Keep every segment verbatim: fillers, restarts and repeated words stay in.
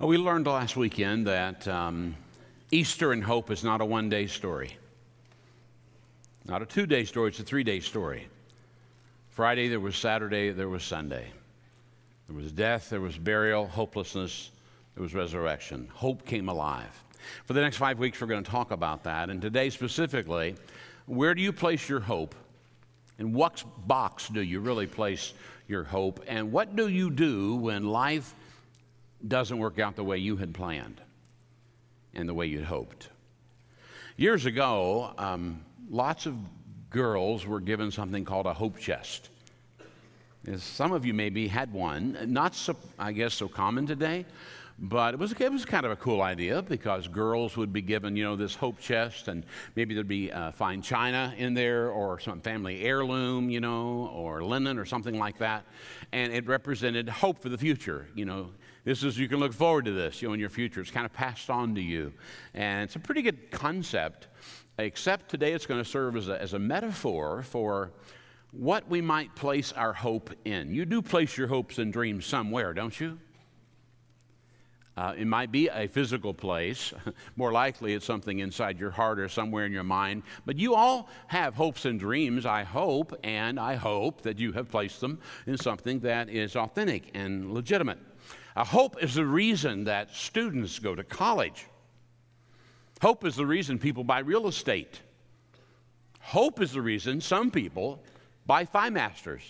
Well, we learned last weekend that um, Easter and hope is not a one-day story. Not a two-day story, it's a three-day story. Friday, there was Saturday, there was Sunday. There was death, there was burial, hopelessness, there was resurrection. Hope came alive. For the next five weeks, we're going to talk about that. And today specifically, where do you place your hope? In what box do you really place your hope? And what do you do when life doesn't work out the way you had planned and the way you'd hoped? Years ago, um, lots of girls were given something called a hope chest. As some of you maybe had one, not so, I guess, so common today, but it was, it was kind of a cool idea because girls would be given, you know, this hope chest, and maybe there'd be uh, fine china in there or some family heirloom, you know, or linen or something like that, and it represented hope for the future, you know. This is, you can look forward to this, you know, in your future. It's kind of passed on to you. And it's a pretty good concept, except today it's going to serve as a, as a metaphor for what we might place our hope in. You do place your hopes and dreams somewhere, don't you? Uh, it might be a physical place. More likely it's something inside your heart or somewhere in your mind. But you all have hopes and dreams, I hope, and I hope that you have placed them in something that is authentic and legitimate. Uh, hope is the reason that students go to college. Hope is the reason people buy real estate. Hope is the reason some people buy Thigh Masters.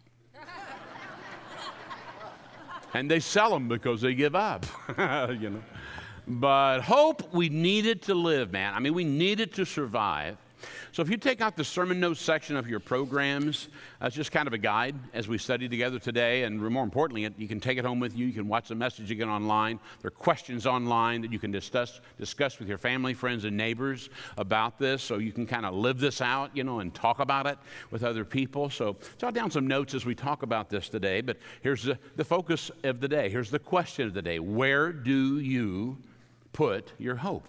And they sell them because they give up, you know. But hope, we need it to live, man. I mean, we need it to survive. So if you take out the sermon notes section of your programs, that's just kind of a guide as we study together today. And more importantly, you can take it home with you. You can watch the message again online. There are questions online that you can discuss, discuss with your family, friends, and neighbors about this, so you can kind of live this out, you know, and talk about it with other people. So jot down some notes as we talk about this today. But here's the, the focus of the day. Here's the question of the day. Where do you put your hope?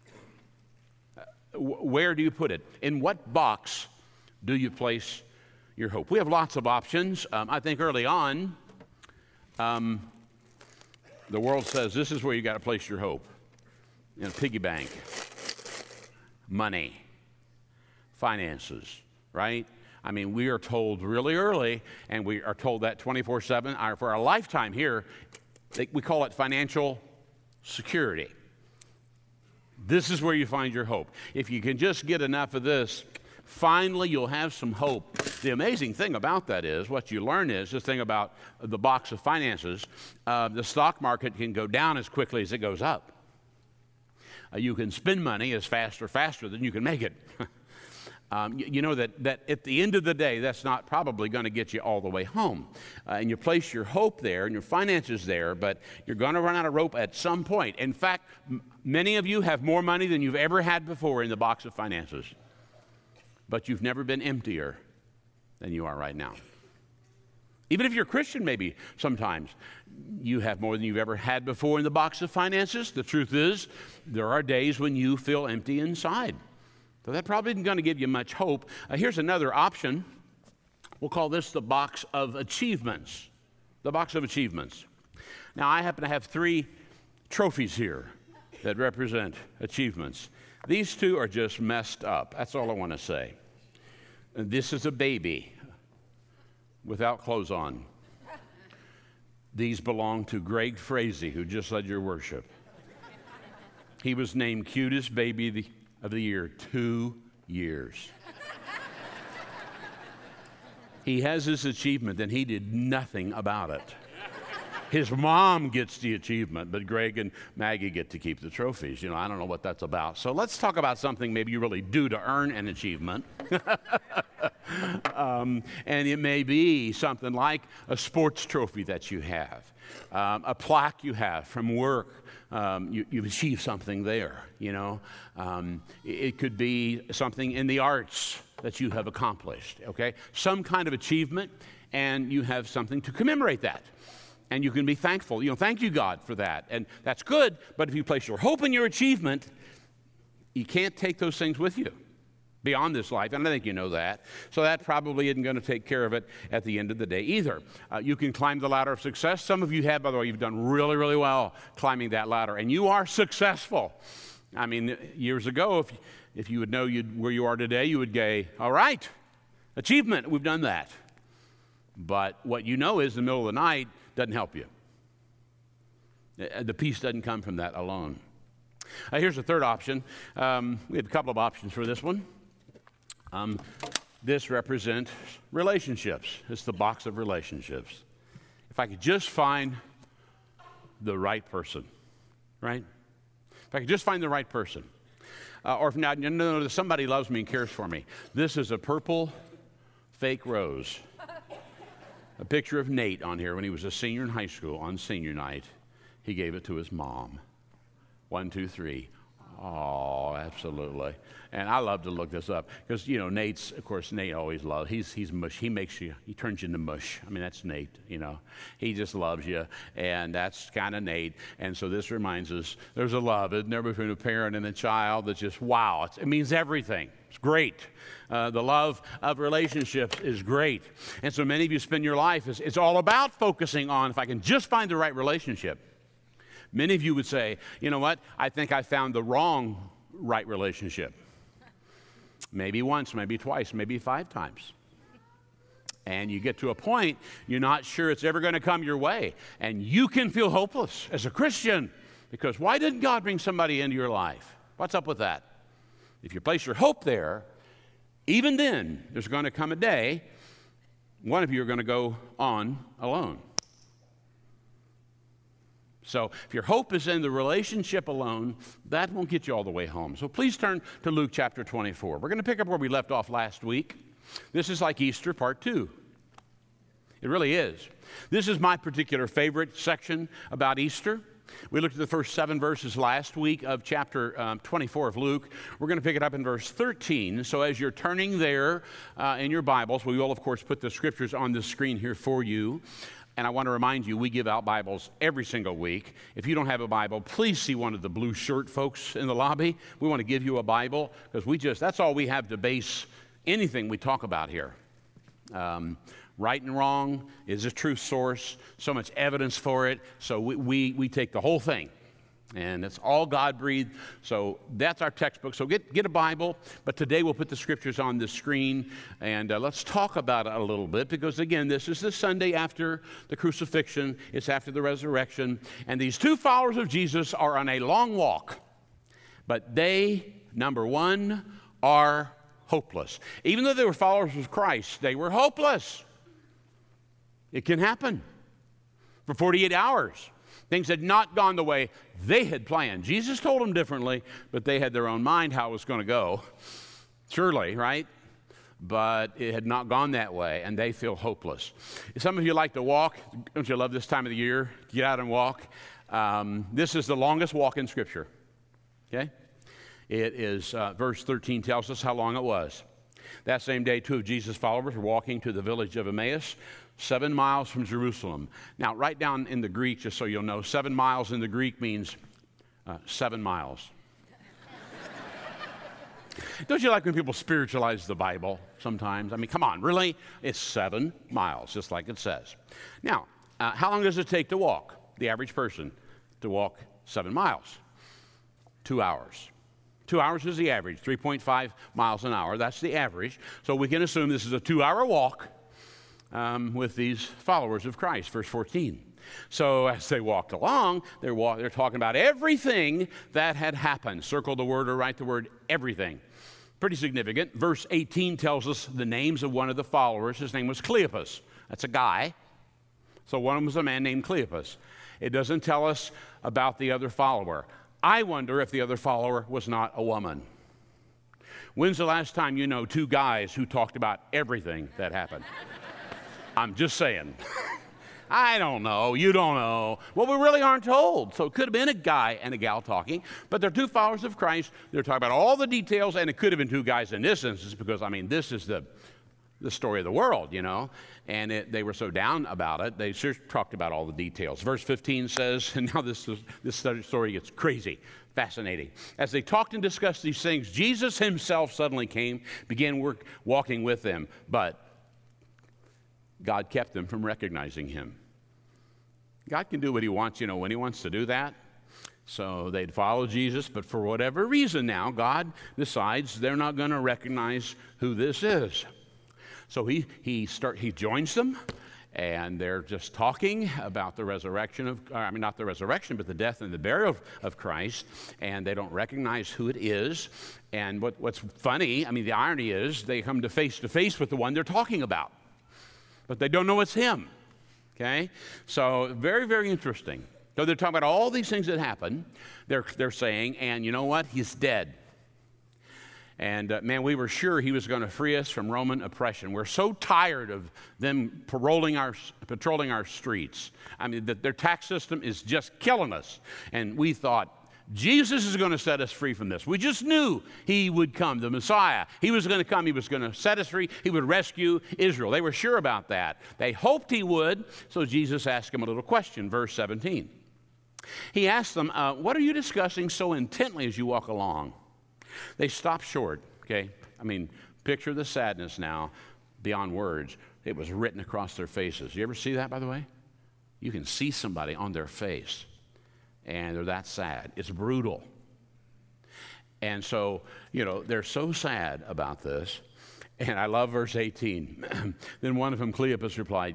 Where do you put it? In what box do you place your hope? We have lots of options. Um, I think early on, um, the world says this is where you got to place your hope. In a piggy bank, money, finances, right? I mean, we are told really early, and we are told that twenty-four seven. Our, for our lifetime here, they, we call it financial security. This is where you find your hope. If you can just get enough of this, finally you'll have some hope. The amazing thing about that is, what you learn is, this thing about the box of finances, uh, the stock market can go down as quickly as it goes up. Uh, you can spend money as fast or faster than you can make it. Um, you, you know that, that at the end of the day, that's not probably going to get you all the way home. Uh, and you place your hope there and your finances there, but you're going to run out of rope at some point. In fact, m- many of you have more money than you've ever had before in the box of finances. But you've never been emptier than you are right now. Even if you're a Christian, maybe sometimes you have more than you've ever had before in the box of finances. The truth is, there are days when you feel empty inside. So that probably isn't going to give you much hope. Uh, here's another option. We'll call this the box of achievements. The box of achievements. Now, I happen to have three trophies here that represent achievements. These two are just messed up. That's all I want to say. And this is a baby without clothes on. These belong to Greg Frazee, who just led your worship. He was named cutest baby the of the year, two years. He has this achievement, and he did nothing about it. His mom gets the achievement, but Greg and Maggie get to keep the trophies. You know, I don't know what that's about. So let's talk about something maybe you really do to earn an achievement. um, and it may be something like a sports trophy that you have, um, a plaque you have from work. Um, you, you've achieved something there, you know. Um, it, it could be something in the arts that you have accomplished, okay? Some kind of achievement, and you have something to commemorate that. And you can be thankful. You know, thank you, God, for that. And that's good, but if you place your hope in your achievement, you can't take those things with you. beyond this life, and I think you know that. So that probably isn't going to take care of it at the end of the day either. Uh, you can climb the ladder of success. Some of you have, by the way, you've done really, really well climbing that ladder, and you are successful. I mean, years ago, if, if you would know you'd, where you are today, you would go, all right, achievement, we've done that. But what you know is the middle of the night doesn't help you. The peace doesn't come from that alone. Uh, here's a third option. Um, we have a couple of options for this one. Um, this represents relationships. It's the box of relationships. If I could just find the right person, right? If I could just find the right person. Uh, or if not, no, no, no, somebody loves me and cares for me. This is a purple fake rose. A picture of Nate on here when he was a senior in high school on senior night. He gave it to his mom. One, two, three. Oh, absolutely. And I love to look this up because, you know, Nate's, of course, Nate always loves, he's, he's mush. He makes you, he turns you into mush. I mean, that's Nate, you know. He just loves you, and that's kind of Nate. And so this reminds us there's a love, isn't there, between a parent and a child that's just, wow, it's, it means everything. It's great. Uh, the love of relationships is great. And so many of you spend your life, it's, it's all about focusing on if I can just find the right relationship. Many of you would say, you know what, I think I found the wrong right relationship. Maybe once, maybe twice, maybe five times. And you get to a point, you're not sure it's ever going to come your way. And you can feel hopeless as a Christian because why didn't God bring somebody into your life? What's up with that? If you place your hope there, even then, there's going to come a day, one of you are going to go on alone. So if your hope is in the relationship alone, that won't get you all the way home. So please turn to Luke chapter twenty-four. We're going to pick up where we left off last week. This is like Easter part two. It really is. This is my particular favorite section about Easter. We looked at the first seven verses last week of chapter um, twenty-four of Luke. We're going to pick it up in verse thirteen. So as you're turning there uh, in your Bibles, we will, of course, put the scriptures on the screen here for you. And I want to remind you, we give out Bibles every single week. If you don't have a Bible, please see one of the blue shirt folks in the lobby. We want to give you a Bible because we just, that's all we have to base anything we talk about here. Um, right and wrong is a true source, so much evidence for it. So we, we, we take the whole thing. And it's all God-breathed. So that's our textbook. So get, get a Bible. But today we'll put the scriptures on the screen. And uh, let's talk about it a little bit. Because, again, this is the Sunday after the crucifixion. It's after the resurrection. And these two followers of Jesus are on a long walk. But they, number one, are hopeless. Even though they were followers of Christ, they were hopeless. It can happen. For forty-eight hours. Things had not gone the way they had planned. Jesus told them differently, but they had their own mind how it was going to go. Surely, right? But it had not gone that way, and they feel hopeless. Some of you like to walk. Don't you love this time of the year? Get out and walk. Um, this is the longest walk in Scripture. Okay? It is, uh, verse thirteen tells us how long it was. That same day, two of Jesus' followers were walking to the village of Emmaus, seven miles from Jerusalem. Now, write down in the Greek, just so you'll know, seven miles in the Greek means uh, seven miles. Don't you like when people spiritualize the Bible sometimes? I mean, come on, really? It's seven miles, just like it says. Now, uh, how long does it take to walk, the average person, to walk seven miles? Two hours. Two hours is the average, three point five miles an hour. That's the average. So we can assume this is a two-hour walk um, with these followers of Christ, verse fourteen. So as they walked along, they're, walk, they're talking about everything that had happened. Circle the word or write the word everything. Pretty significant. Verse eighteen tells us the names of one of the followers. His name was Cleopas. That's a guy. So one of them was a man named Cleopas. It doesn't tell us about the other follower. I wonder if the other follower was not a woman. When's the last time you know two guys who talked about everything that happened? I'm just saying. I don't know. You don't know. Well, we really aren't told. So it could have been a guy and a gal talking, but they're two followers of Christ. They're talking about all the details, and it could have been two guys in this instance because, I mean, this is the the story of the world, you know, and it, they were so down about it, they just talked about all the details. Verse fifteen says, and now this, is, this story gets crazy, fascinating. As they talked and discussed these things, Jesus himself suddenly came, began work, walking with them, but God kept them from recognizing him. God can do what he wants, you know, when he wants to do that. So they'd follow Jesus, but for whatever reason now, God decides they're not going to recognize who this is. So he he start he joins them, and they're just talking about the resurrection of, I mean, not the resurrection, but the death and the burial of, of Christ, and they don't recognize who it is. And what, what's funny, I mean, the irony is they come to face to face with the one they're talking about, but they don't know it's him, okay? So very, very interesting. So they're talking about all these things that happen. They're, they're saying, and you know what? He's dead. And uh, man, we were sure he was going to free us from Roman oppression. We're so tired of them patrolling our, patrolling our streets. I mean, the, their tax system is just killing us. And we thought, Jesus is going to set us free from this. We just knew he would come, the Messiah. He was going to come. He was going to set us free. He would rescue Israel. They were sure about that. They hoped he would, so Jesus asked them a little question, verse seventeen. He asked them, uh, what are you discussing so intently as you walk along? They stopped short, okay? I mean, picture the sadness now beyond words. It was written across their faces. You ever see that, by the way? You can see somebody on their face, and they're that sad. It's brutal. And so, you know, they're so sad about this. And I love verse eighteen. Then one of them, Cleopas, replied,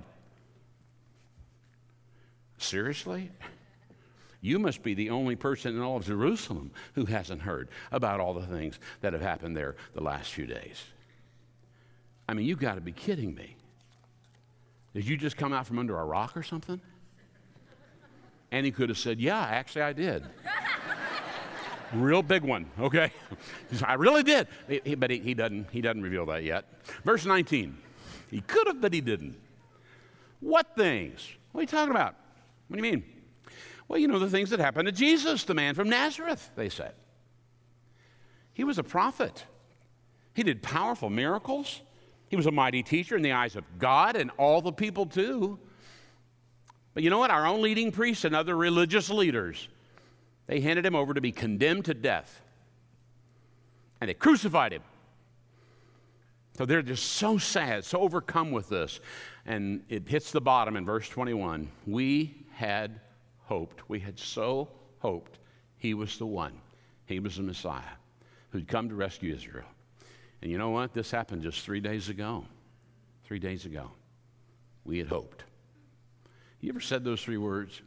seriously? You must be the only person in all of Jerusalem who hasn't heard about all the things that have happened there the last few days. I mean, you've got to be kidding me. Did you just come out from under a rock or something? And he could have said, yeah, actually I did. Real big one, okay? I really did. He, he, but he, he, doesn't, he doesn't reveal that yet. Verse nineteen. He could have, but he didn't. What things? What are you talking about? What do you mean? Well, you know, the things that happened to Jesus, the man from Nazareth, they said. He was a prophet. He did powerful miracles. He was a mighty teacher in the eyes of God and all the people too. But you know what? Our own leading priests and other religious leaders, they handed him over to be condemned to death. And they crucified him. So they're just so sad, so overcome with this. And it hits the bottom in verse twenty-one. We had hoped, we had so hoped he was the one. He was the Messiah who'd come to rescue Israel. And you know what? This happened just three days ago. Three days ago. We had hoped. You ever said those three words?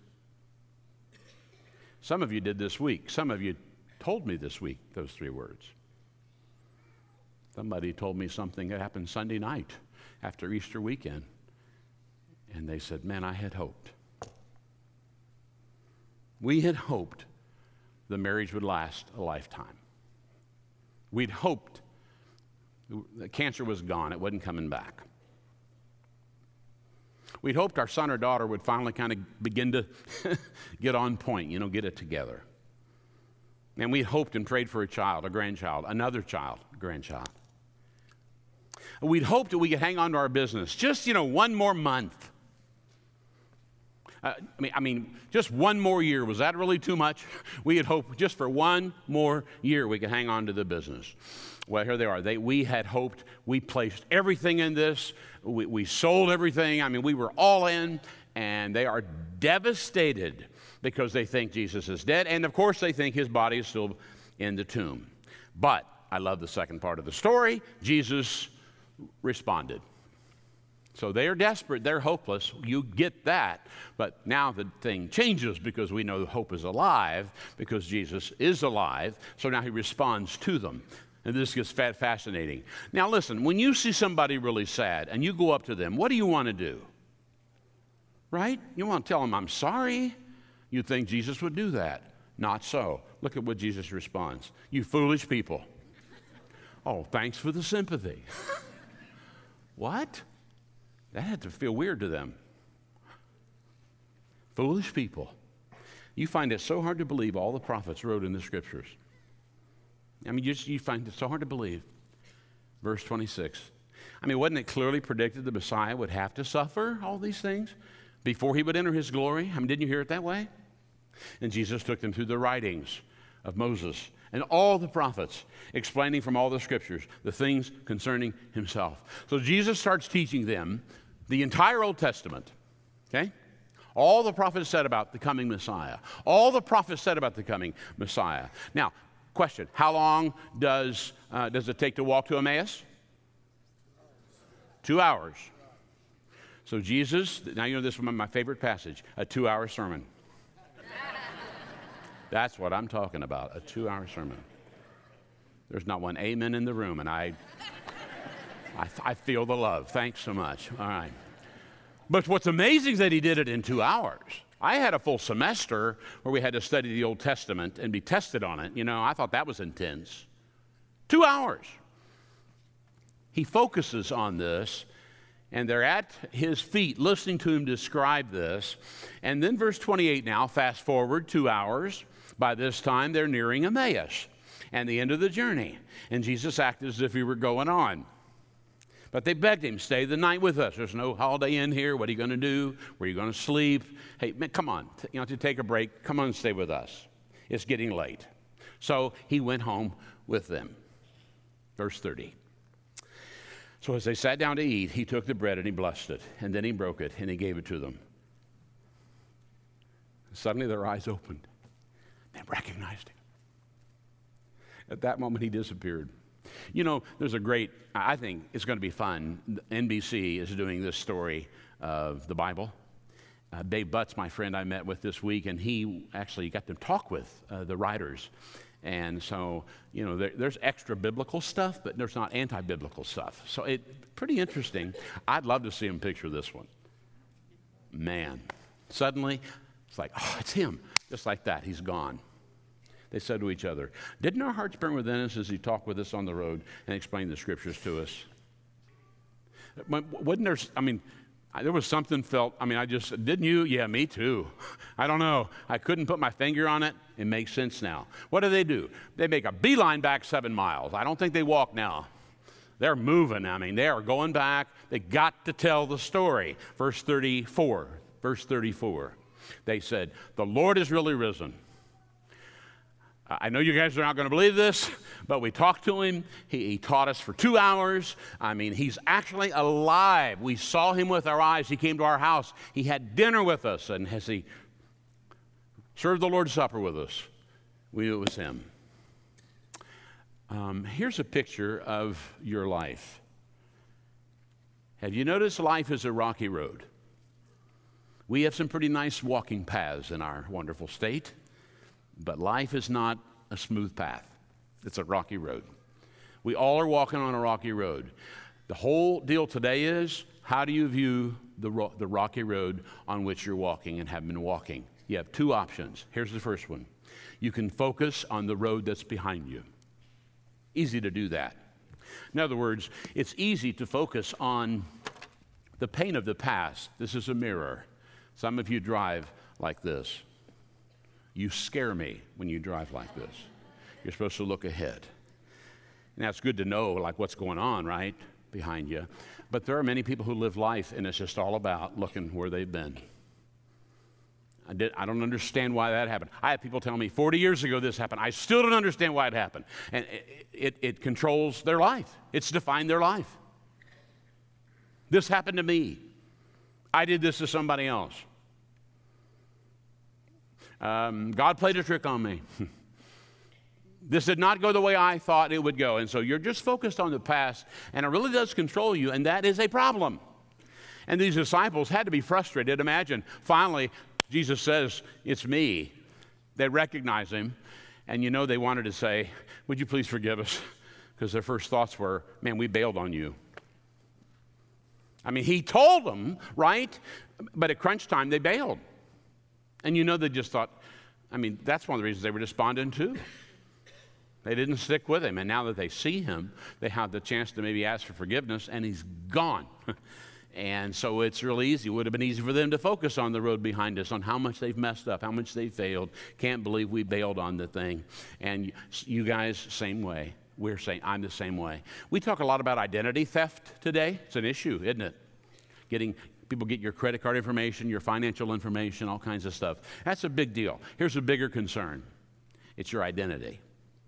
Some of you did this week. Some of you told me this week those three words. Somebody told me something that happened Sunday night after Easter weekend. And they said, man, I had hoped. We had hoped the marriage would last a lifetime. We'd hoped the cancer was gone. It wasn't coming back. We'd hoped our son or daughter would finally kind of begin to get on point, you know, get it together. And we hoped and prayed for a child, a grandchild, another child, a grandchild. We'd hoped that we could hang on to our business just, you know, one more month. Uh, I mean, I mean, just one more year. Was that really too much? We had hoped just for one more year we could hang on to the business. Well, here they are. They, we had hoped. We placed everything in this. We, we sold everything. I mean, we were all in, and they are devastated because they think Jesus is dead, and of course they think his body is still in the tomb. But I love the second part of the story. Jesus responded. So they are desperate, they're hopeless, you get that. But now the thing changes because we know hope is alive, because Jesus is alive. So now he responds to them. And this gets fascinating. Now listen, when you see somebody really sad and you go up to them, what do you want to do? Right? You want to tell them, I'm sorry? You'd think Jesus would do that. Not so. Look at what Jesus responds. You foolish people. Oh, thanks for the sympathy. What? That had to feel weird to them. Foolish people. You find it so hard to believe all the prophets wrote in the scriptures. I mean, you, just, you find it so hard to believe. Verse twenty-six. I mean, wasn't it clearly predicted the Messiah would have to suffer all these things before he would enter his glory? I mean, didn't you hear it that way? And Jesus took them through the writings of Moses and all the prophets, explaining from all the scriptures the things concerning himself. So Jesus starts teaching them the entire Old Testament, okay? All the prophets said about the coming Messiah. All the prophets said about the coming Messiah. Now, question, how long does, uh, does it take to walk to Emmaus? Two hours. So Jesus, now you know this is one of my favorite passage, a two-hour sermon. That's what I'm talking about, a two-hour sermon. There's not one amen in the room, and I, I, I feel the love. Thanks so much. All right. But what's amazing is that he did it in two hours. I had a full semester where we had to study the Old Testament and be tested on it. You know, I thought that was intense. Two hours. He focuses on this, and they're at his feet listening to him describe this. And then verse twenty-eight now, fast forward two hours. By this time, they're nearing Emmaus and the end of the journey. And Jesus acted as if he were going on. But they begged him, stay the night with us. There's no Holiday Inn here. What are you going to do? Where are you going to sleep? Hey, man, come on. You know, to take a break, come on and stay with us. It's getting late. So he went home with them. Verse thirty. So as they sat down to eat, he took the bread and he blessed it. And then he broke it and he gave it to them. Suddenly their eyes opened. They recognized him. At that moment, he disappeared. You know, there's a great, I think it's going to be fun. N B C is doing this story of the Bible. Uh, Dave Butts, my friend I met with this week, and he actually got to talk with uh, the writers. And so, you know, there, there's extra biblical stuff, but there's not anti-biblical stuff. So it's pretty interesting. I'd love to see him picture this one. Man, suddenly, it's like, oh, it's him. Just like that, he's gone. They said to each other, didn't our hearts burn within us as he talked with us on the road and explained the scriptures to us? Wasn't there, I mean, there was something felt, I mean, I just, didn't you? Yeah, me too. I don't know. I couldn't put my finger on it. It makes sense now. What do they do? They make a beeline back seven miles. I don't think they walk now. They're moving. I mean, they are going back. They got to tell the story. Verse thirty-four. Verse thirty-four. They said, the Lord is really risen. I know you guys are not going to believe this, but we talked to him. He, he taught us for two hours. I mean, he's actually alive. We saw him with our eyes. He came to our house. He had dinner with us, and as he served the Lord's Supper with us, we knew it was him. Um, here's a picture of your life. Have you noticed life is a rocky road? We have some pretty nice walking paths in our wonderful state. But life is not a smooth path. It's a rocky road. We all are walking on a rocky road. The whole deal today is, how do you view the, ro- the rocky road on which you're walking and have been walking? You have two options. Here's the first one. You can focus on the road that's behind you. Easy to do that. In other words, it's easy to focus on the pain of the past. This is a mirror. Some of you drive like this. You scare me when you drive like this. You're supposed to look ahead. And that's good to know, like, what's going on, right, behind you. But there are many people who live life, and it's just all about looking where they've been. I, did, I don't understand why that happened. I had people tell me, forty years ago this happened. I still don't understand why it happened. And it, it, it controls their life. It's defined their life. This happened to me. I did this to somebody else. Um, God played a trick on me. This did not go the way I thought it would go. And so you're just focused on the past, and it really does control you, and that is a problem. And these disciples had to be frustrated. Imagine, finally, Jesus says, it's me. They recognize him, and you know they wanted to say, would you please forgive us? Because their first thoughts were, man, we bailed on you. I mean, he told them, right? But at crunch time, they bailed. And you know they just thought, I mean, that's one of the reasons they were despondent too. They didn't stick with him. And now that they see him, they have the chance to maybe ask for forgiveness, and he's gone. And so it's really easy. It would have been easy for them to focus on the road behind us, on how much they've messed up, how much they failed. Can't believe we bailed on the thing. And you guys, same way. we're saying, I'm the same way. We talk a lot about identity theft today. It's an issue, isn't it? Getting people get your credit card information, your financial information, all kinds of stuff. That's a big deal. Here's a bigger concern. It's your identity.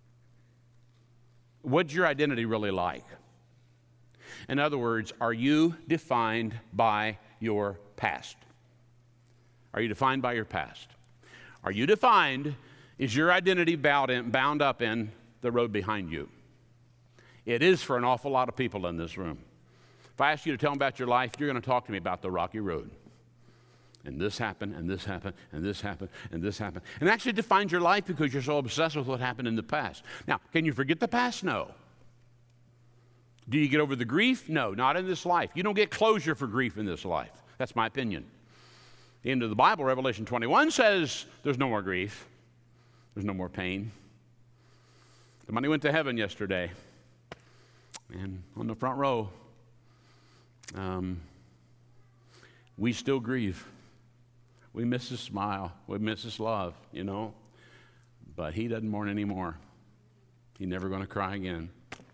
What's your identity really like? In other words, are you defined by your past? Are you defined by your past? Are you defined, is your identity bound, in, bound up in the road behind you? It is for an awful lot of people in this room. If I ask you to tell them about your life, you're going to talk to me about the rocky road. And this happened, and this happened, and this happened, and this happened. And it actually defines your life because you're so obsessed with what happened in the past. Now, can you forget the past? No. Do you get over the grief? No, not in this life. You don't get closure for grief in this life. That's my opinion. The end of the Bible, Revelation twenty-one, says there's no more grief. There's no more pain. Somebody went to heaven yesterday, and on the front row, um, we still grieve. We miss his smile. We miss his love, you know. But he doesn't mourn anymore. He's never going to cry again.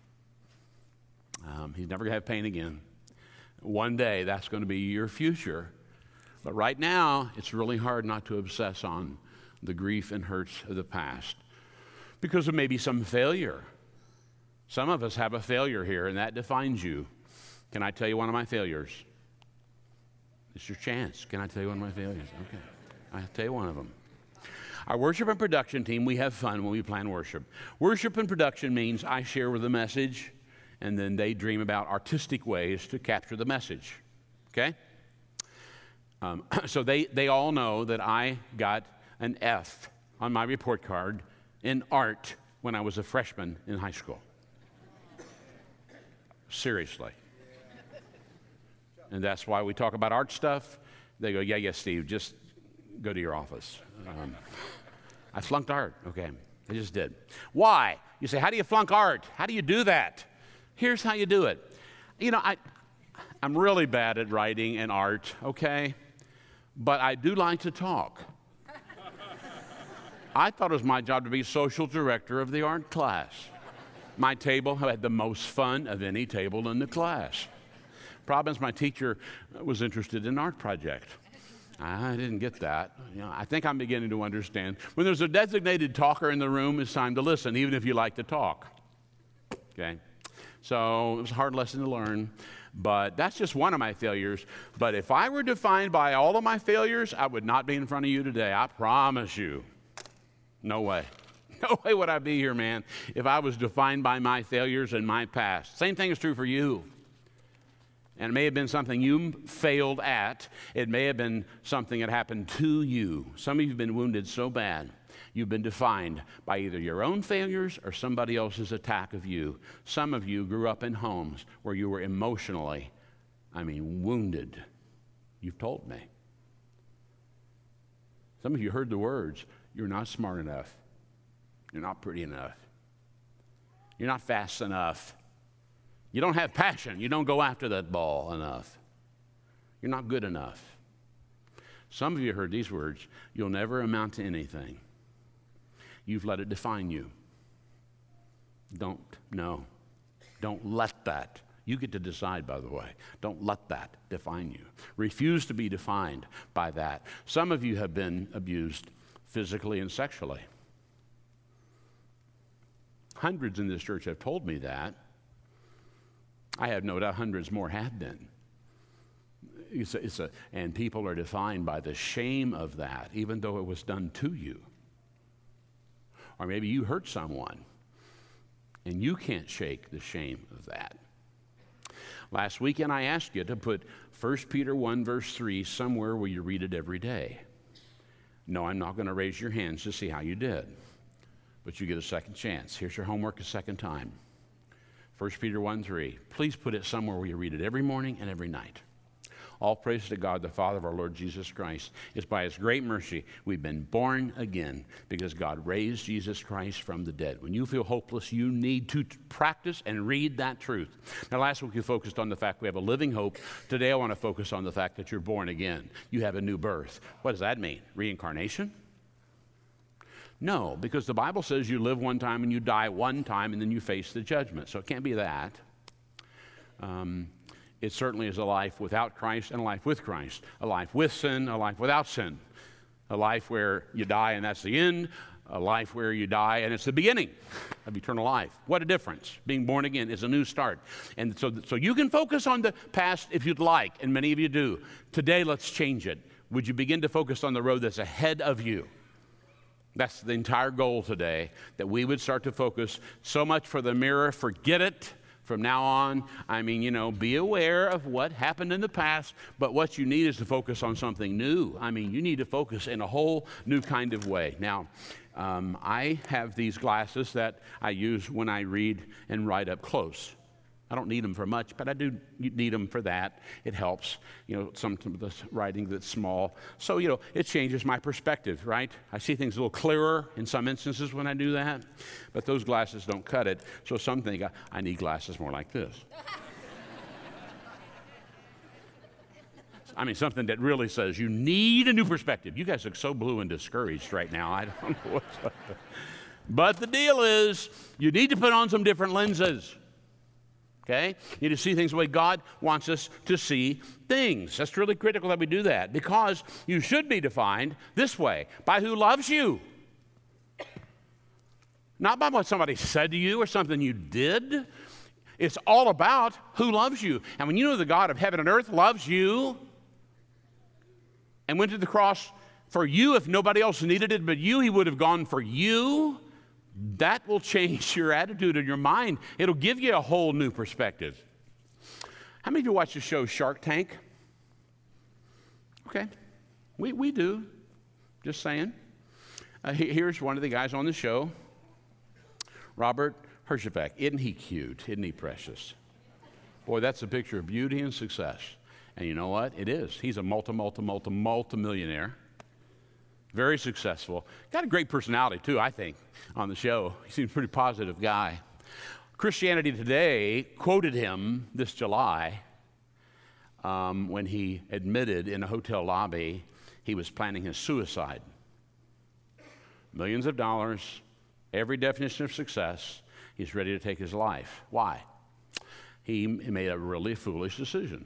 Um, he's never going to have pain again. One day, that's going to be your future. But right now, it's really hard not to obsess on the grief and hurts of the past because of maybe some failure. Some of us have a failure here, and that defines you. Can I tell you one of my failures? It's your chance. Can I tell you one of my failures? Okay. I'll tell you one of them. Our worship and production team, we have fun when we plan worship. Worship and production means I share with the message, and then they dream about artistic ways to capture the message. Okay? Um, so they, they all know that I got an F on my report card in art when I was a freshman in high school. Seriously. And that's why we talk about art stuff. They go, yeah, yeah, Steve, just go to your office. Um, I flunked art. Okay, I just did. Why? You say, how do you flunk art? How do you do that? Here's how you do it. You know, I, I'm really bad at writing and art, okay? But I do like to talk. I thought it was my job to be social director of the art class. My table had the most fun of any table in the class. Problem is, my teacher was interested in art project. I didn't get that. You know, I think I'm beginning to understand. When there's a designated talker in the room, it's time to listen, even if you like to talk. Okay? So it was a hard lesson to learn, but that's just one of my failures. But if I were defined by all of my failures, I would not be in front of you today. I promise you. No way. No way would I be here, man, if I was defined by my failures and my past. Same thing is true for you. And it may have been something you failed at. It may have been something that happened to you. Some of you have been wounded so bad, you've been defined by either your own failures or somebody else's attack of you. Some of you grew up in homes where you were emotionally, I mean, wounded. You've told me. Some of you heard the words, you're not smart enough. You're not pretty enough. You're not fast enough. You don't have passion. You don't go after that ball enough. You're not good enough. Some of you heard these words, you'll never amount to anything. You've let it define you. Don't, no. Don't let that. You get to decide, by the way. Don't let that define you. Refuse to be defined by that. Some of you have been abused physically and sexually. Hundreds in this church have told me that. I have no doubt hundreds more have been. It's a, it's a, and people are defined by the shame of that, even though it was done to you. Or maybe you hurt someone, and you can't shake the shame of that. Last weekend, I asked you to put First Peter one, verse three, somewhere where you read it every day. No, I'm not going to raise your hands to see how you did, but you get a second chance. Here's your homework a second time. First Peter one, three. Please put it somewhere where you read it every morning and every night. All praise to God, the Father of our Lord Jesus Christ. It's by His great mercy we've been born again because God raised Jesus Christ from the dead. When you feel hopeless, you need to practice and read that truth. Now, last week we focused on the fact we have a living hope. Today I want to focus on the fact that you're born again. You have a new birth. What does that mean? Reincarnation? No, because the Bible says you live one time and you die one time and then you face the judgment. So it can't be that. Um, it certainly is a life without Christ and a life with Christ. A life with sin, a life without sin. A life where you die and that's the end. A life where you die and it's the beginning of eternal life. What a difference. Being born again is a new start. And so, so you can focus on the past if you'd like, and many of you do. Today, let's change it. Would you begin to focus on the road that's ahead of you? That's the entire goal today, that we would start to focus so much for the mirror, forget it from now on. I mean, you know, be aware of what happened in the past, but what you need is to focus on something new. I mean, you need to focus in a whole new kind of way. Now, um, I have these glasses that I use when I read and write up close. I don't need them for much, but I do need them for that. It helps, you know, some of the writing that's small. So, you know, it changes my perspective, right? I see things a little clearer in some instances when I do that, but those glasses don't cut it. So some think I, I need glasses more like this. I mean, something that really says you need a new perspective. You guys look so blue and discouraged right now. I don't know what's up. But the deal is, you need to put on some different lenses. Okay? You need to see things the way God wants us to see things. That's really critical that we do that, because you should be defined this way: by who loves you. Not by what somebody said to you or something you did. It's all about who loves you. And when you know the God of heaven and earth loves you and went to the cross for you, if nobody else needed it but you, he would have gone for you. That will change your attitude and your mind. It'll give you a whole new perspective. How many of you watch the show Shark Tank? Okay, we, we do. Just saying. Uh, here's one of the guys on the show, Robert Herjavec. Isn't he cute? Isn't he precious? Boy, that's a picture of beauty and success. And you know what? It is. He's a multi, multi, multi, multi-millionaire. Very successful. Got a great personality, too, I think, on the show. He seems a pretty positive guy. Christianity Today quoted him this July um, when he admitted in a hotel lobby he was planning his suicide. Millions of dollars, every definition of success, he's ready to take his life. Why? He made a really foolish decision.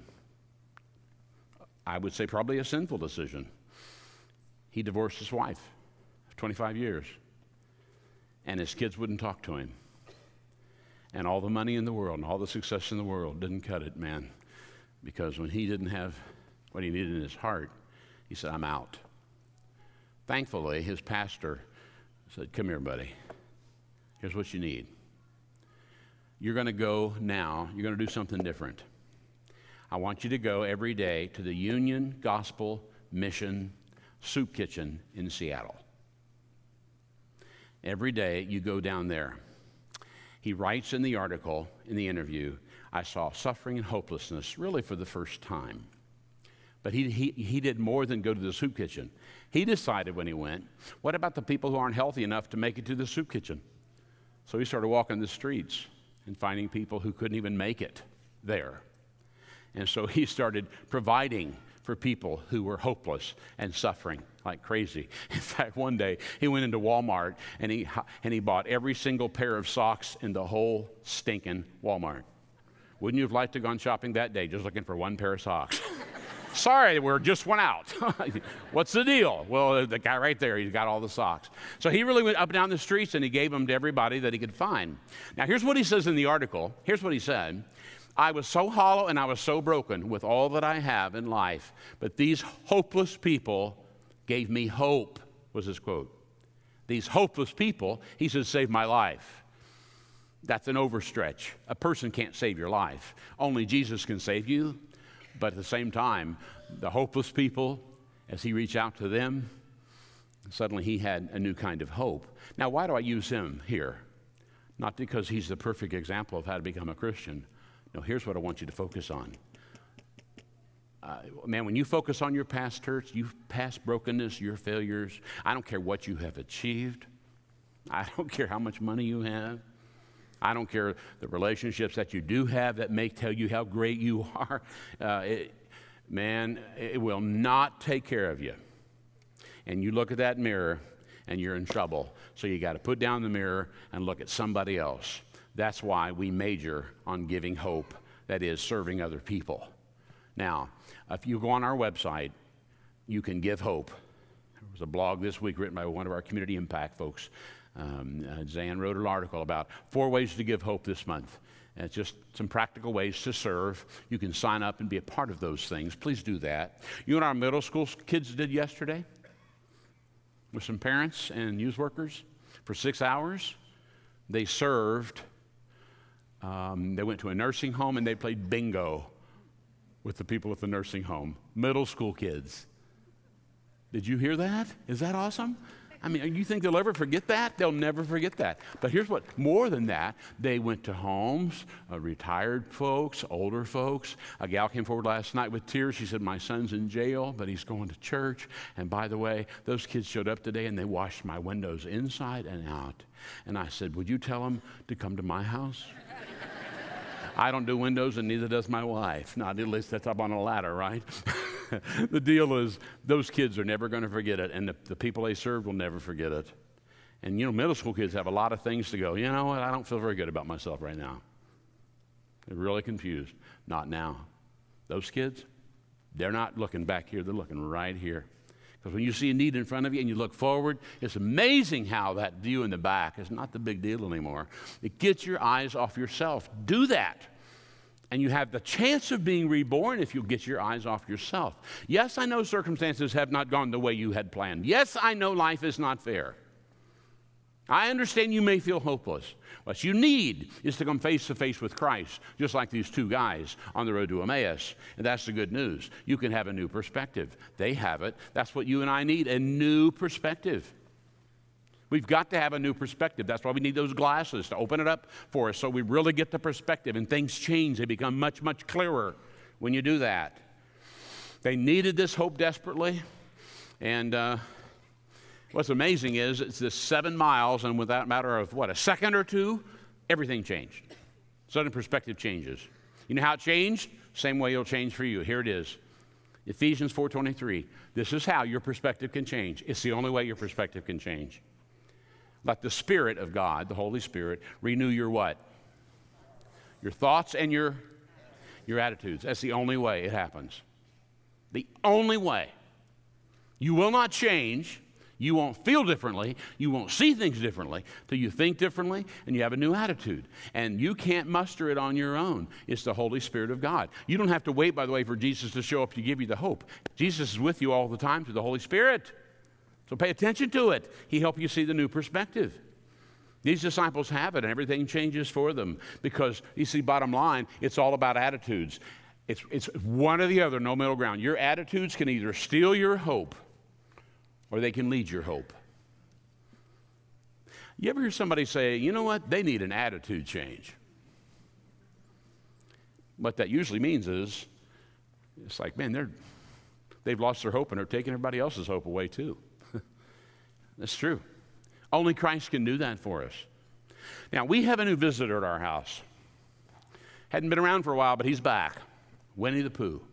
I would say probably a sinful decision. He divorced his wife for twenty-five years, and his kids wouldn't talk to him. And all the money in the world and all the success in the world didn't cut it, man, because when he didn't have what he needed in his heart, he said, I'm out. Thankfully, his pastor said, come here, buddy. Here's what you need. You're going to go now. You're going to do something different. I want you to go every day to the Union Gospel Mission Soup Kitchen in Seattle. Every day you go down there. He writes in the article, in the interview, I saw suffering and hopelessness really for the first time. But he, he, he did more than go to the soup kitchen. He decided when he went, what about the people who aren't healthy enough to make it to the soup kitchen? So he started walking the streets and finding people who couldn't even make it there. And so he started providing for people who were hopeless and suffering like crazy. In fact, one day he went into Walmart and he, and he bought every single pair of socks in the whole stinking Walmart. Wouldn't you have liked to have gone shopping that day just looking for one pair of socks? Sorry, we just went out. What's the deal? Well, the guy right there, he's got all the socks. So he really went up and down the streets and he gave them to everybody that he could find. Now, here's what he says in the article. Here's what he said. I was so hollow and I was so broken with all that I have in life, but these hopeless people gave me hope, was his quote. These hopeless people, he says, saved my life. That's an overstretch. A person can't save your life. Only Jesus can save you. But at the same time, the hopeless people, as he reached out to them, suddenly he had a new kind of hope. Now, why do I use him here? Not because he's the perfect example of how to become a Christian. No, here's what I want you to focus on. Uh, man, when you focus on your past hurts, your past brokenness, your failures, I don't care what you have achieved. I don't care how much money you have. I don't care the relationships that you do have that may tell you how great you are. Uh, it, man, it will not take care of you. And you look at that mirror and you're in trouble. So you got to put down the mirror and look at somebody else. That's why we major on giving hope, that is, serving other people. Now, if you go on our website, you can give hope. There was a blog this week written by one of our community impact folks. Um, uh, Zan wrote an article about four ways to give hope this month. And it's just some practical ways to serve. You can sign up and be a part of those things. Please do that. You and our middle school kids did yesterday with some parents and youth workers for six hours. They served. Um, they went to a nursing home and they played bingo with the people at the nursing home. Middle school kids. Did you hear that? Is that awesome? I mean, you think they'll ever forget that? They'll never forget that. But here's what, more than that, they went to homes, uh, retired folks, older folks. A gal came forward last night with tears. She said, my son's in jail, but he's going to church. And by the way, those kids showed up today and they washed my windows inside and out. And I said, would you tell them to come to my house? I don't do windows and neither does my wife. Not at least that's up on a ladder, right? The deal is those kids are never going to forget it, and the, the people they served will never forget it. And, you know, middle school kids have a lot of things to go, you know what, I don't feel very good about myself right now. They're really confused. Not now. Those kids, they're not looking back here. They're looking right here. Because when you see a need in front of you and you look forward, it's amazing how that view in the back is not the big deal anymore. It gets your eyes off yourself. Do that. And you have the chance of being reborn if you get your eyes off yourself. Yes, I know circumstances have not gone the way you had planned. Yes, I know life is not fair. I understand you may feel hopeless. What you need is to come face to face with Christ, just like these two guys on the road to Emmaus. And that's the good news. You can have a new perspective. They have it. That's what you and I need, a new perspective. We've got to have a new perspective. That's why we need those glasses to open it up for us so we really get the perspective and things change. They become much, much clearer when you do that. They needed this hope desperately. And uh, what's amazing is it's this seven miles, and without a matter of, what, a second or two, everything changed. Sudden perspective changes. You know how it changed? Same way it'll change for you. Here it is. Ephesians four twenty-three. This is how your perspective can change. It's the only way your perspective can change. Let the Spirit of God, the Holy Spirit, renew your what? Your thoughts and your, your attitudes. That's the only way it happens. The only way. You will not change. You won't feel differently. You won't see things differently till you think differently and you have a new attitude. And you can't muster it on your own. It's the Holy Spirit of God. You don't have to wait, by the way, for Jesus to show up to give you the hope. Jesus is with you all the time through the Holy Spirit. So pay attention to it. He helps you see the new perspective. These disciples have it, and everything changes for them because, you see, bottom line, it's all about attitudes. It's, it's one or the other, no middle ground. Your attitudes can either steal your hope or they can lead your hope. You ever hear somebody say, you know what, they need an attitude change? What that usually means is, it's like, man, they're, they've lost their hope and they're taking everybody else's hope away too. That's true. Only Christ can do that for us. Now, we have a new visitor at our house. Hadn't been around for a while, but he's back. Winnie the Pooh.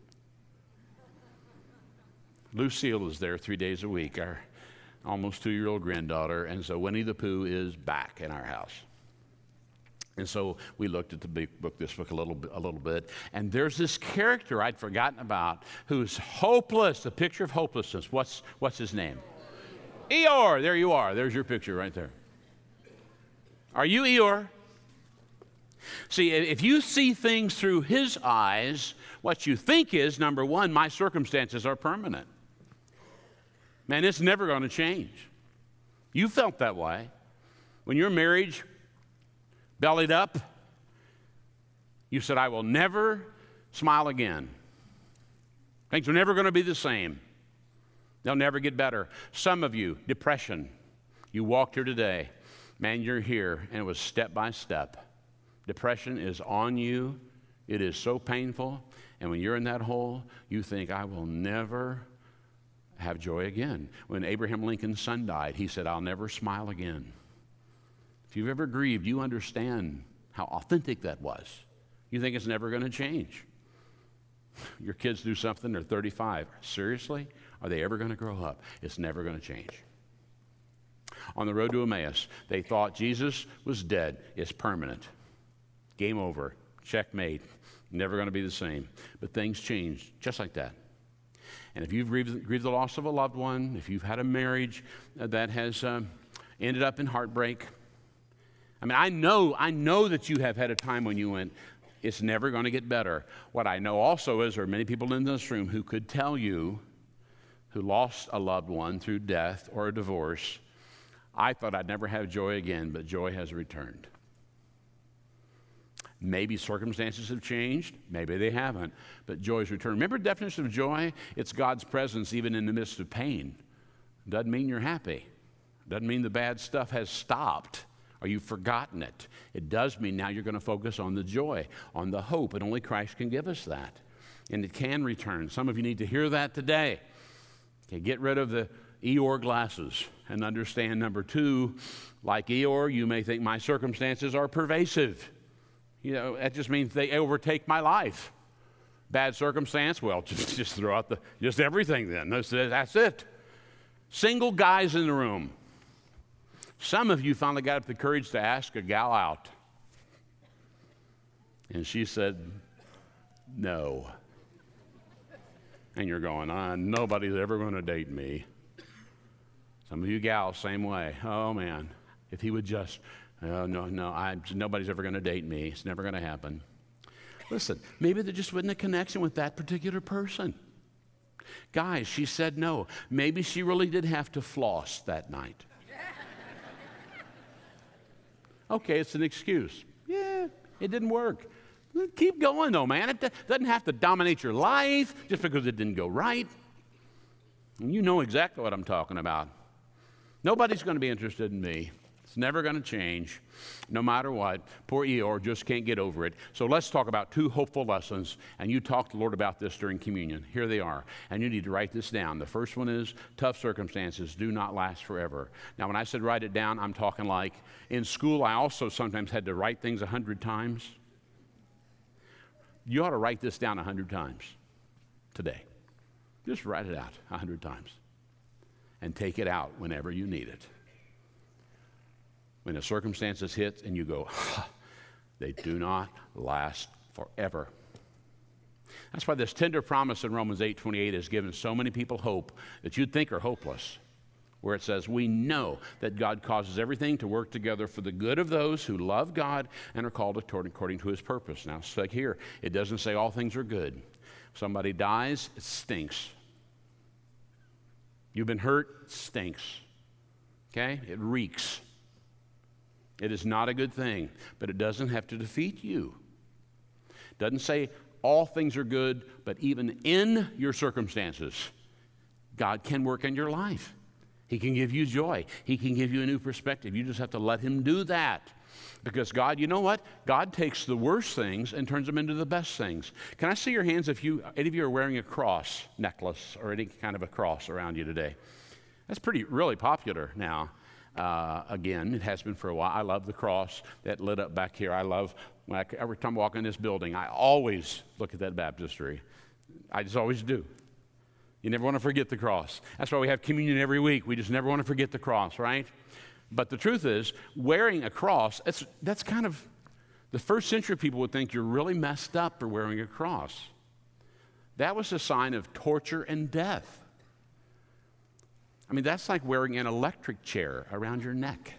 Lucille is there three days a week, our almost two-year-old granddaughter, and so Winnie the Pooh is back in our house. And so we looked at the big book, this book a little, a little bit, and there's this character I'd forgotten about who's hopeless, the picture of hopelessness. What's, what's his name? Eeyore, there you are. There's your picture right there. Are you Eeyore? See, if you see things through his eyes, what you think is, number one, my circumstances are permanent. Man, it's never going to change. You felt that way. When your marriage bellied up, you said, I will never smile again. Things are never going to be the same. They'll never get better. Some of you, depression. You walked here today. Man, you're here, and it was step by step. Depression is on you. It is so painful. And when you're in that hole, you think, I will never have joy again. When Abraham Lincoln's son died, he said, I'll never smile again. If you've ever grieved, you understand how authentic that was. You think it's never going to change. Your kids do something, they're thirty-five. Seriously? Are they ever going to grow up? It's never going to change. on the road to Emmaus. They thought Jesus was dead. It's permanent. Game over. Checkmate. Never going to be the same. But things changed just like that. And if you've grieved, grieved the loss of a loved one, if you've had a marriage that has um, ended up in heartbreak, I mean, I know, I know that you have had a time when you went, it's never going to get better. What I know also is there are many people in this room who could tell you, who lost a loved one through death or a divorce, I thought I'd never have joy again, but joy has returned. Maybe circumstances have changed, maybe they haven't, but joy has returned. Remember the definition of joy? It's God's presence even in the midst of pain. Doesn't mean you're happy. Doesn't mean the bad stuff has stopped or you've forgotten it. It does mean now you're going to focus on the joy, on the hope, and only Christ can give us that. And it can return. Some of you need to hear that today. Okay, get rid of the Eeyore glasses and understand, number two, like Eeyore, you may think my circumstances are pervasive. You know, that just means they overtake my life. Bad circumstance, well, just, just throw out the, just everything then. That's, that's it. Single guys in the room. Some of you finally got up the courage to ask a gal out. And she said, no. And you're going, ah, nobody's ever going to date me. Some of you gals, same way. Oh, man, if he would just... Oh, no, no, I, nobody's ever going to date me. It's never going to happen. Listen, maybe there just wasn't a connection with that particular person. Guys, she said no. Maybe she really did have to floss that night. Okay, it's an excuse. Yeah, it didn't work. Keep going, though, man. It doesn't have to dominate your life just because it didn't go right. And you know exactly what I'm talking about. Nobody's going to be interested in me. It's never going to change, no matter what. Poor Eeyore just can't get over it. So let's talk about two hopeful lessons, and you talk to the Lord about this during communion. Here they are, and you need to write this down. The first one is tough circumstances do not last forever. Now, when I said write it down, I'm talking like in school, I also sometimes had to write things a hundred times. You ought to write this down a hundred times today. Just write it out a hundred times and take it out whenever you need it. When the circumstances hit and you go, ah, they do not last forever. That's why this tender promise in Romans eight twenty-eight has given so many people hope that you'd think are hopeless, where it says, we know that God causes everything to work together for the good of those who love God and are called according to his purpose. Now, it's like here, it doesn't say all things are good. If somebody dies, it stinks. You've been hurt, it stinks. Okay? It reeks. It is not a good thing, but it doesn't have to defeat you. It doesn't say all things are good, but even in your circumstances, God can work in your life. He can give you joy. He can give you a new perspective. You just have to let him do that. Because God, you know what? God takes the worst things and turns them into the best things. Can I see your hands if you, any of you are wearing a cross necklace or any kind of a cross around you today? That's pretty, really popular now. Uh, again, it has been for a while. I love the cross that lit up back here. I love, when I, every time I walk in this building, I always look at that baptistry. I just always do. You never want to forget the cross. That's why we have communion every week. We just never want to forget the cross, right? But the truth is, wearing a cross, that's, that's kind of, the first century people would think you're really messed up for wearing a cross. That was a sign of torture and death. I mean, that's like wearing an electric chair around your neck.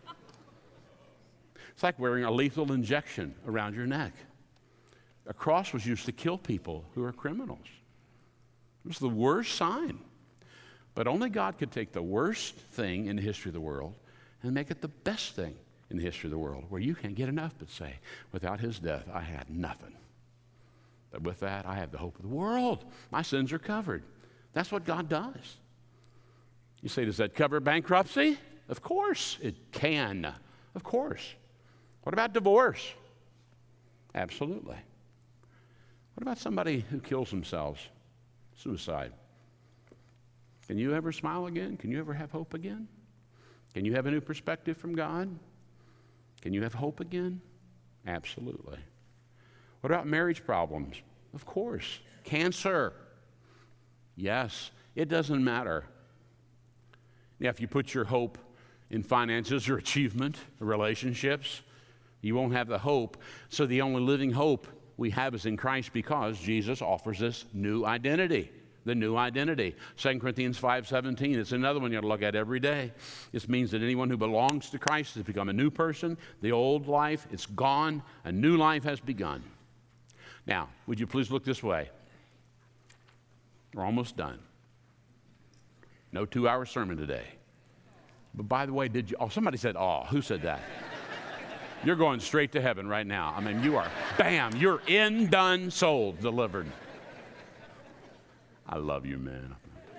It's like wearing a lethal injection around your neck. A cross was used to kill people who are criminals. It was the worst sign. But only God could take the worst thing in the history of the world and make it the best thing in the history of the world, where you can't get enough but say, without his death, I had nothing. But with that, I have the hope of the world. My sins are covered. That's what God does. You say, does that cover bankruptcy? Of course it can. Of course. What about divorce? Absolutely. What about somebody who kills themselves? Suicide. Can you ever smile again? Can you ever have hope again? Can you have a new perspective from God? Can you have hope again? Absolutely. What about marriage problems? Of course. Cancer? Yes. It doesn't matter. Yeah, if you put your hope in finances or achievement or relationships. You won't have the hope. So the only living hope we have is in Christ, because Jesus offers us new identity. The new identity. Second Corinthians five seventeen. It's another one you ought to look at every day. This means that anyone who belongs to Christ has become a new person. The old life, it's gone. A new life has begun. Now, would you please look this way? We're almost done. No two-hour sermon today. But by the way, did you? Oh, somebody said, "Oh, who said that?" You're going straight to heaven right now. I mean, you are, bam, you're in, done, sold, delivered. I love you, man.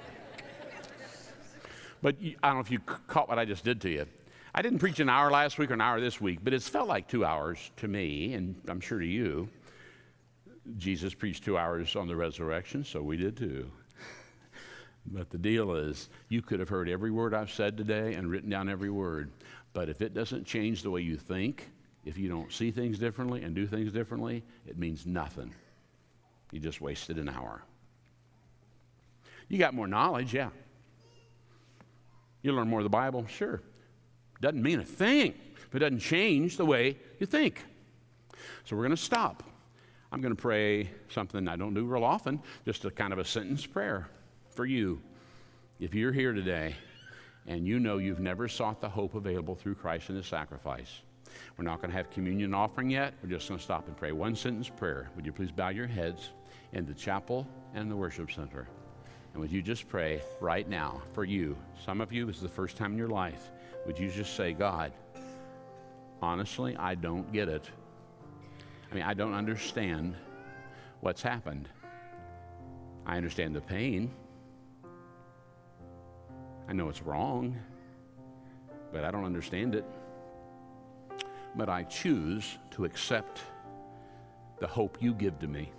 But you, I don't know if you caught what I just did to you. I didn't preach an hour last week or an hour this week, but it's felt like two hours to me, and I'm sure to you. Jesus preached two hours on the resurrection, so we did too. But the deal is, you could have heard every word I've said today and written down every word. But if it doesn't change the way you think, if you don't see things differently and do things differently, it means nothing. You just wasted an hour. You got more knowledge, yeah. You learn more of the Bible, sure. Doesn't mean a thing if it doesn't change the way you think. So we're going to stop. I'm going to pray something I don't do real often, just a kind of a sentence prayer for you. If you're here today and you know you've never sought the hope available through Christ and His sacrifice, we're not going to have communion offering yet. We're just going to stop and pray one sentence prayer. Would you please bow your heads in the chapel and the worship center? And would you just pray right now for you? Some of you, this is the first time in your life. Would you just say, God, honestly, I don't get it. I mean, I don't understand what's happened. I understand the pain. I know it's wrong, but I don't understand it. But I choose to accept the hope you give to me.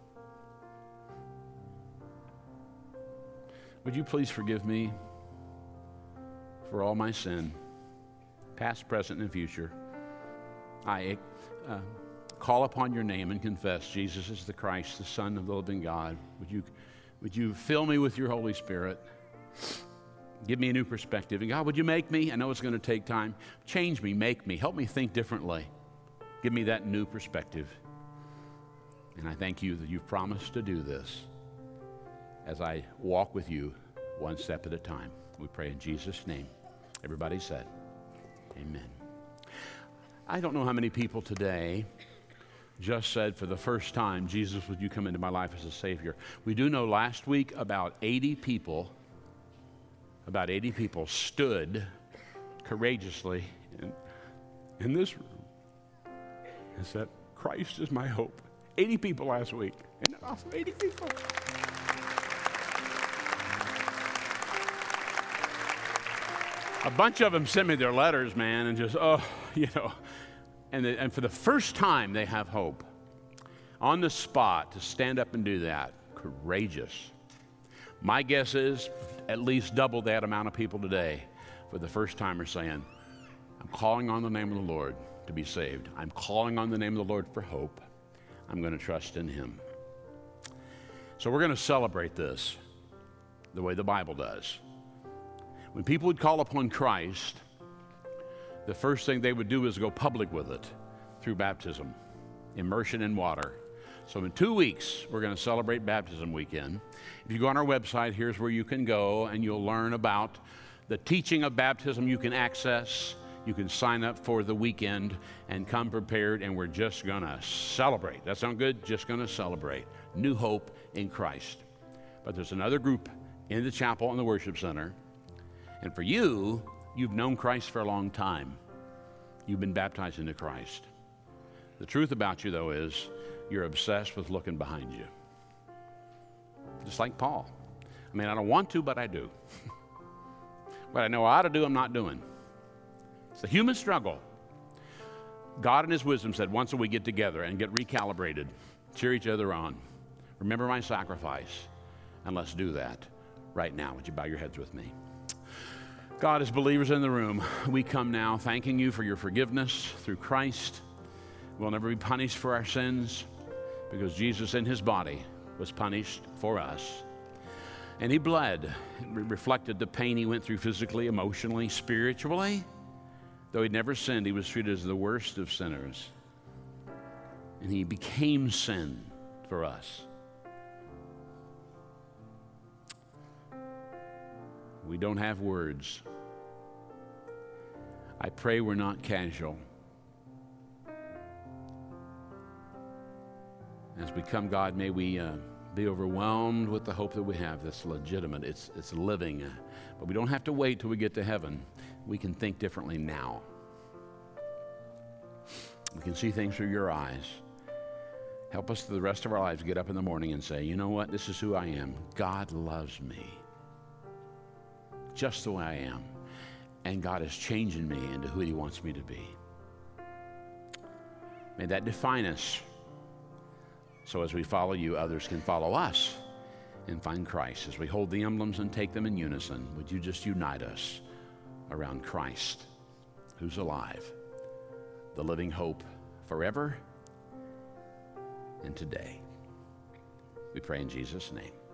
Would you please forgive me for all my sin, past, present, and future? I uh, call upon your name and confess Jesus is the Christ, the Son of the living God. Would you, would you fill me with your Holy Spirit? Give me a new perspective. And God, would you make me? I know it's going to take time. Change me, make me, help me think differently. Give me that new perspective. And I thank you that you've promised to do this as I walk with you one step at a time. We pray in Jesus' name. Everybody said, amen. I don't know how many people today just said for the first time, Jesus, would you come into my life as a Savior? We do know last week about eighty people, about eighty people stood courageously in, in this room and said, Christ is my hope. eighty people last week. Isn't that awesome? eighty people. A bunch of them sent me their letters, man, and just, oh, you know. And, the, and for the first time, they have hope. On the spot, to stand up and do that. Courageous. My guess is at least double that amount of people today for the first time are saying, I'm calling on the name of the Lord to be saved. I'm calling on the name of the Lord for hope. I'm going to trust in Him. So we're going to celebrate this the way the Bible does. When people would call upon Christ, the first thing they would do is go public with it through baptism, immersion in water. So in two weeks, we're going to celebrate baptism weekend. If you go on our website, here's where you can go, and you'll learn about the teaching of baptism you can access. You can sign up for the weekend and come prepared, and we're just going to celebrate. That sound good? Just going to celebrate. New hope in Christ. But there's another group in the chapel and the worship center. And for you, you've known Christ for a long time. You've been baptized into Christ. The truth about you, though, is you're obsessed with looking behind you. Just like Paul. I mean, I don't want to, but I do. What I know I ought to do, I'm not doing. It's a human struggle. God in His wisdom said, once a week get together and get recalibrated. Cheer each other on. Remember my sacrifice. And let's do that right now. Would you bow your heads with me? God, as believers in the room, we come now thanking you for your forgiveness through Christ. We'll never be punished for our sins because Jesus in His body was punished for us. And he bled. It re- reflected the pain he went through physically, emotionally, spiritually. Though he'd never sinned, he was treated as the worst of sinners. And he became sin for us. We don't have words. I pray we're not casual. As we come, God, may we uh, be overwhelmed with the hope that we have that's legitimate. It's, it's living. Uh, but we don't have to wait till we get to heaven. We can think differently now. We can see things through your eyes. Help us for the rest of our lives get up in the morning and say, you know what? This is who I am. God loves me just the way I am. And God is changing me into who he wants me to be. May that define us. So as we follow you, others can follow us and find Christ. As we hold the emblems and take them in unison, would you just unite us around Christ, who's alive, the living hope forever and today. We pray in Jesus' name.